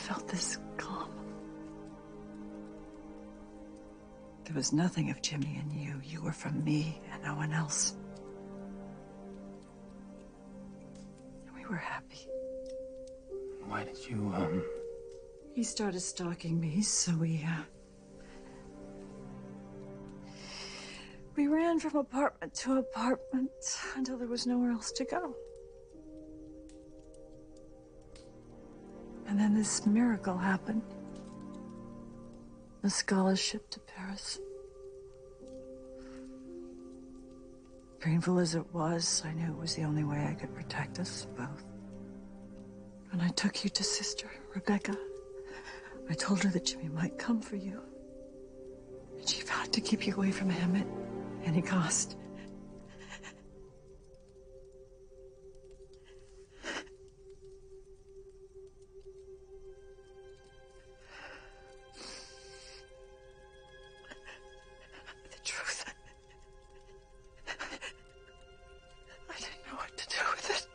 felt this calm. There was nothing of Jimmy and you. You were from me and no one else. And we were happy. Why did you, He started stalking me, so we ran from apartment to apartment until there was nowhere else to go. And then this miracle happened. A scholarship to Paris. Painful as it was, I knew it was the only way I could protect us both. When I took you to Sister Rebecca, I told her that Jimmy might come for you. And she vowed to keep you away from him at any cost. The truth, I didn't know what to do with it.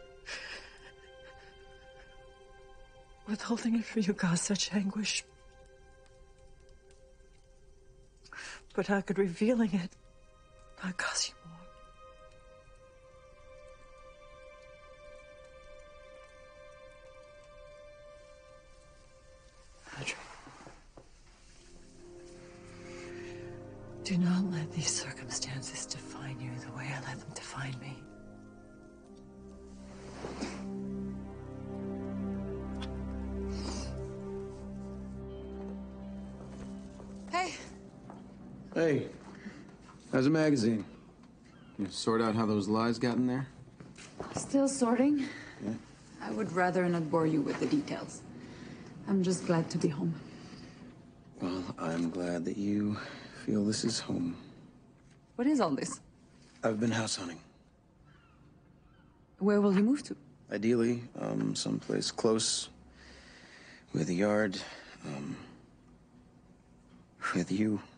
Withholding it from you caused such anguish. But how could revealing it not cause you more? Audrey, do not let these circumstances define you the way I let them define me. Hey. Hey, how's the magazine? You sort out how those lies got in there? Still sorting? Yeah. I would rather not bore you with the details. I'm just glad to be home. Well, I'm glad that you feel this is home. What is all this? I've been house hunting. Where will you move to? Ideally, someplace close with a yard, with you.